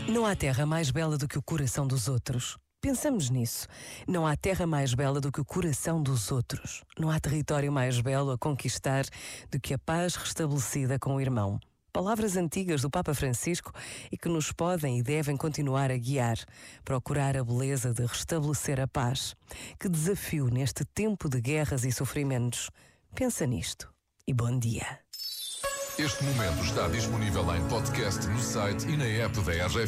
Não há terra mais bela do que o coração dos outros. Pensamos nisso. Não há terra mais bela do que o coração dos outros. Não há território mais belo a conquistar do que a paz restabelecida com o irmão. Palavras antigas do Papa Francisco e que nos podem e devem continuar a guiar. Procurar a beleza de restabelecer a paz. Que desafio neste tempo de guerras e sofrimentos. Pensa nisto e bom dia. Este momento está disponível em podcast no site e na app da RGF.